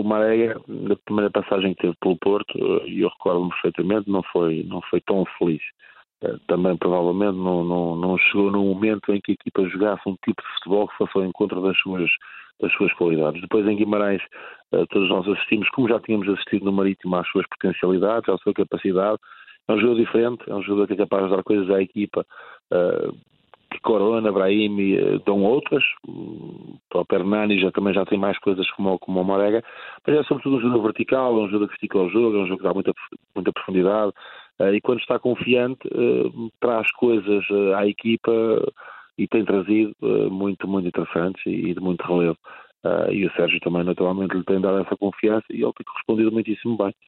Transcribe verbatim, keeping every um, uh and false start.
Marega, na primeira passagem que teve pelo Porto, e eu recordo-me perfeitamente, não foi, não foi tão feliz. Também provavelmente não, não, não chegou num momento em que a equipa jogasse um tipo de futebol que fosse ao encontro das suas, das suas qualidades. Depois em Guimarães todos nós assistimos, como já tínhamos assistido no Marítimo, às suas potencialidades, à sua capacidade. É um jogo diferente, é um jogo que é capaz de dar coisas à equipa que Corona, Brahim dão outras. O próprio Hernani já, também já tem mais coisas como, como o Marega, mas é sobretudo um jogo vertical, é um jogo que estica o jogo, é um jogo que dá muita, muita profundidade. Uh, e quando está confiante uh, traz coisas uh, à equipa e tem trazido uh, muito, muito interessantes e, e de muito relevo. Uh, e o Sérgio também naturalmente lhe tem dado essa confiança e ele tem correspondido muitíssimo bem.